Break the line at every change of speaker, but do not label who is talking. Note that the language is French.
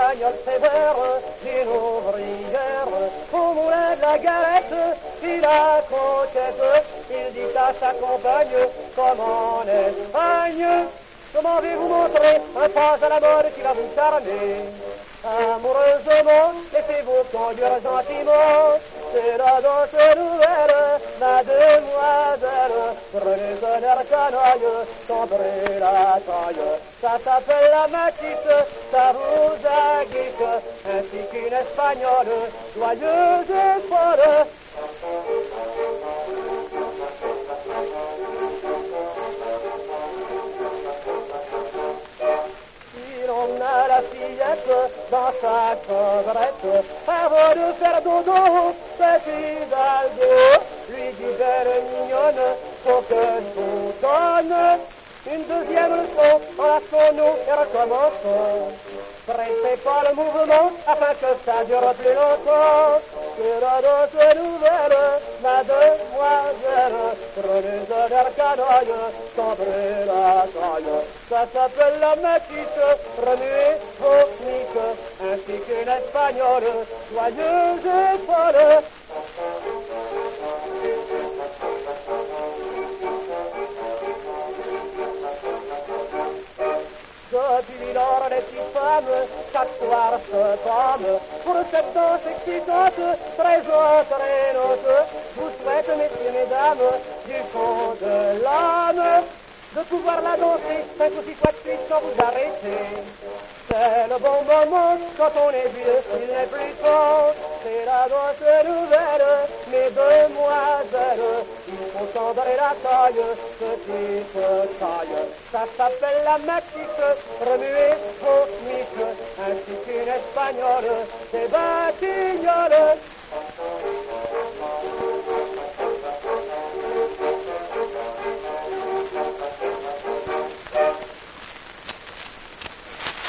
espagnol sévère, d'une ouvrière, au moulin de la galette, il a conquête, il dit à sa compagne, comme en Espagne, comment vais-vous montrer un pas à la mode qui va vous charmer? Amoureusement, laissez-vous conduire gentiment, c'est la danse nouvelle, mademoiselle, prenez un air canaille, cambrez la taille, ça s'appelle la matisse, ça vous aguiche, ainsi qu'une espagnole, joyeuse et folle. On a la fillette dans sa covrette, avant de faire dodo, petit Hidalgo lui dit belle mignonne, faut que tout donne. Une deuxième leçon, enlaçons-nous et recommençons. Pressez pas le mouvement afin que ça dure plus longtemps. Que la danse nouvelle, mademoiselle, prenez un air canaille, cambrez la taille. Ça s'appelle la matisse, remuez vos miques, ainsi qu'une espagnole, joyeuse et folle. Depuis lors, les petites femmes, chaque soir se pâment pour cette danse excitante, très entraînante. Vous souhaite, messieurs, mesdames, du fond de l'âme, de pouvoir la danser 5 ou 6 fois de suite sans vous arrêter. C'est le bon moment quand on est vieux, il n'est plus fort. C'est la danse nouvelle, mes demoiselles. Il faut tendre la taille, petite taille. Ça s'appelle la matisse, remuez vos miques, ainsi qu'une espagnole, c'est Batignolles.